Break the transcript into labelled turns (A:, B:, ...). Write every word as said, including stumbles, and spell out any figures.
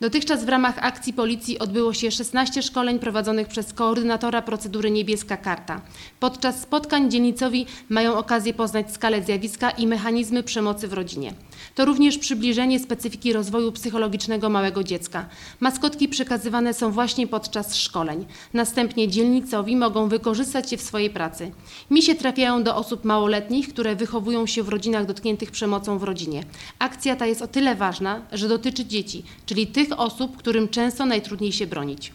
A: Dotychczas w ramach akcji policji odbyło się szesnaście szkoleń prowadzonych przez koordynatora procedury Niebieska Karta. Podczas spotkań dzielnicowi mają okazję poznać skalę zjawiska i mechanizmy przemocy w rodzinie. To również przybliżenie specyfiki rozwoju psychologicznego małego dziecka. Maskotki przekazywane są właśnie podczas szkoleń. Następnie dzielnicowi mogą wykorzystać je w swojej pracy. Misie trafiają do osób małoletnich, które wychowują się w rodzinach dotkniętych przemocą w rodzinie. Akcja ta jest o tyle ważna, że dotyczy dzieci, czyli tych osób, którym często najtrudniej się bronić.